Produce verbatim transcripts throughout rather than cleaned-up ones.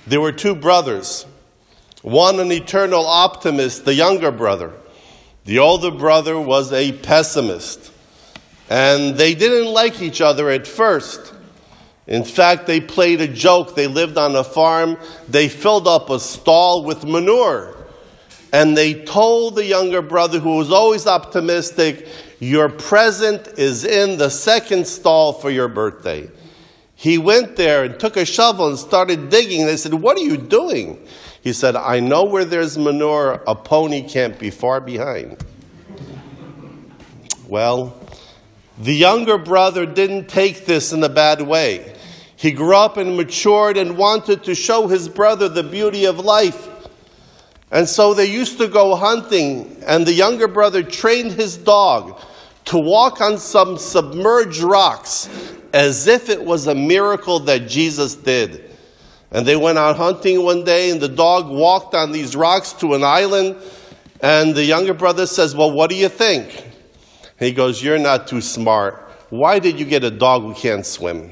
There were two brothers. One an eternal optimist, the younger brother. The older brother was a pessimist. And they didn't like each other at first. In fact, they played a joke. They lived on a farm. They filled up a stall with manure. And they told the younger brother, who was always optimistic, your present is in the second stall for your birthday. He went there and took a shovel and started digging. They said, what are you doing? He said, I know where there's manure, a pony can't be far behind. Well, the younger brother didn't take this in a bad way. He grew up and matured and wanted to show his brother the beauty of life. And so they used to go hunting, and the younger brother trained his dog to walk on some submerged rocks as if it was a miracle that Jesus did. And they went out hunting one day, and the dog walked on these rocks to an island, and the younger brother says, well, what do you think? He goes, you're not too smart. Why did you get a dog who can't swim?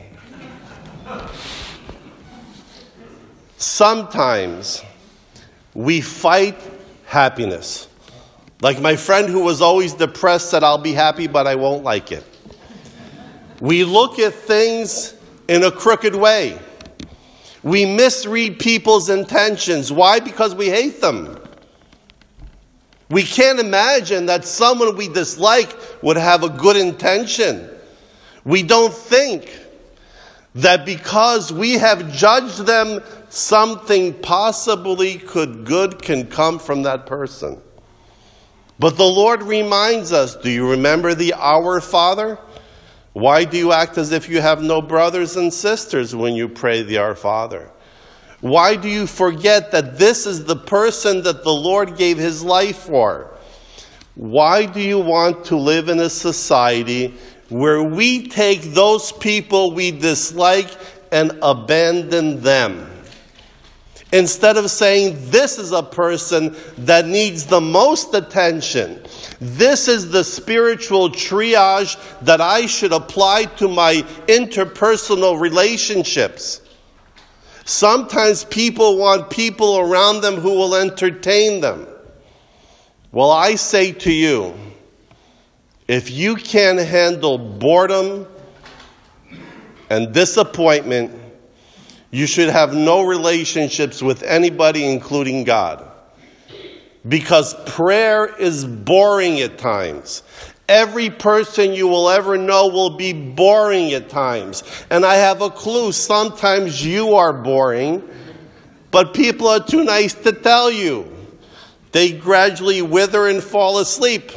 Sometimes we fight happiness. Like my friend who was always depressed said, I'll be happy, but I won't like it. We look at things in a crooked way. We misread people's intentions. Why? Because we hate them. We can't imagine that someone we dislike would have a good intention. We don't think that because we have judged them, something possibly could good can come from that person. But the Lord reminds us, do you remember the Our Father? Why do you act as if you have no brothers and sisters when you pray the Our Father? Why do you forget that this is the person that the Lord gave his life for? Why do you want to live in a society where we take those people we dislike and abandon them? Instead of saying, this is a person that needs the most attention. This is the spiritual triage that I should apply to my interpersonal relationships. Sometimes people want people around them who will entertain them. Well, I say to you, if you can't handle boredom and disappointment, you should have no relationships with anybody, including God. Because prayer is boring at times. Every person you will ever know will be boring at times. And I have a clue, sometimes you are boring, but people are too nice to tell you. They gradually wither and fall asleep.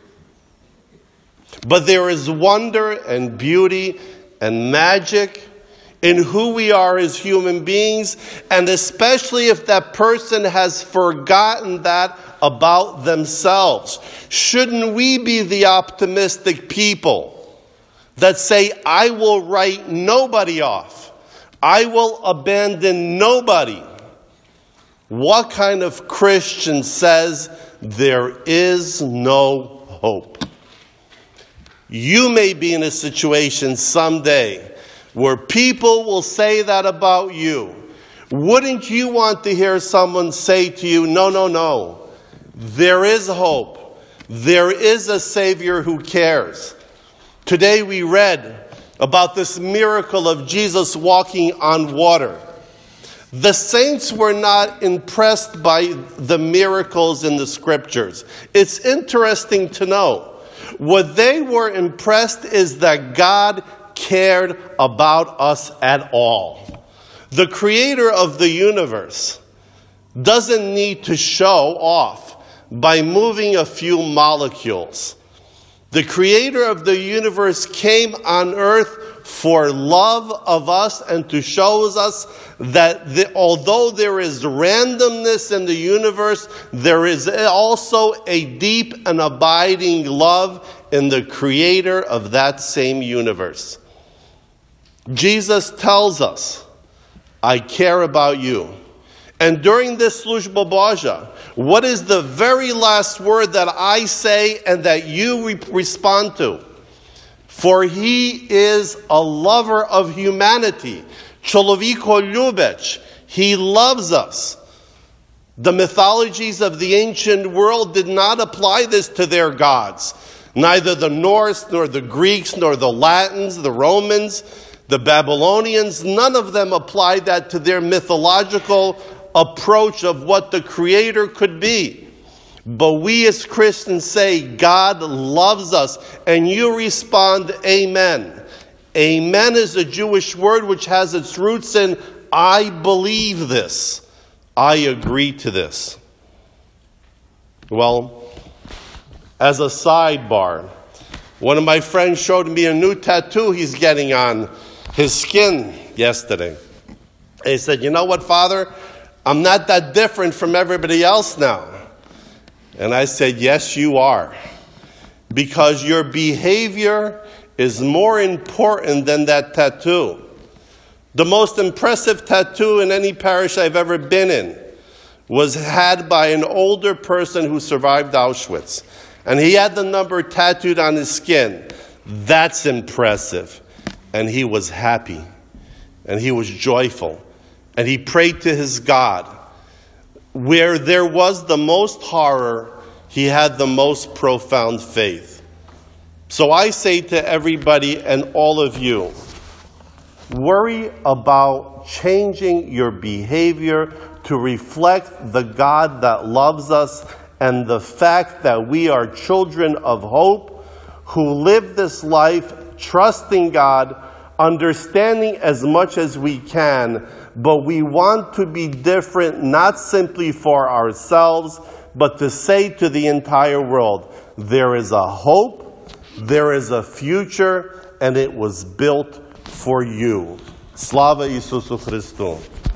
But there is wonder and beauty and magic in who we are as human beings, and especially if that person has forgotten that about themselves. Shouldn't we be the optimistic people that say, I will write nobody off. I will abandon nobody. What kind of Christian says there is no hope? You may be in a situation someday where people will say that about you. Wouldn't you want to hear someone say to you, no, no, no, there is hope. There is a Savior who cares. Today we read about this miracle of Jesus walking on water. The saints were not impressed by the miracles in the scriptures. It's interesting to know. What they were impressed is that God cared about us at all. The creator of the universe doesn't need to show off by moving a few molecules. The creator of the universe came on earth for love of us and to show us that the, although there is randomness in the universe, there is also a deep and abiding love in the creator of that same universe. Jesus tells us, I care about you. And during this Služba Božja, what is the very last word that I say and that you re- respond to? For he is a lover of humanity. Člověko ľúbeč. He loves us. The mythologies of the ancient world did not apply this to their gods. Neither the Norse, nor the Greeks, nor the Latins, the Romans, the Babylonians, none of them applied that to their mythological approach of what the Creator could be. But we as Christians say, God loves us, and you respond, amen. Amen is a Jewish word which has its roots in, I believe this. I agree to this. Well, as a sidebar, one of my friends showed me a new tattoo he's getting on his skin yesterday. And he said, you know what, Father? I'm not that different from everybody else now. And I said, yes, you are. Because your behavior is more important than that tattoo. The most impressive tattoo in any parish I've ever been in was had by an older person who survived Auschwitz. And he had the number tattooed on his skin. That's impressive. And he was happy. And he was joyful. And he prayed to his God. Where there was the most horror, he had the most profound faith. So I say to everybody and all of you, worry about changing your behavior to reflect the God that loves us and the fact that we are children of hope who live this life trusting God, understanding as much as we can, but we want to be different not simply for ourselves, but to say to the entire world, there is a hope, there is a future, and it was built for you. Slava Isusu Christu.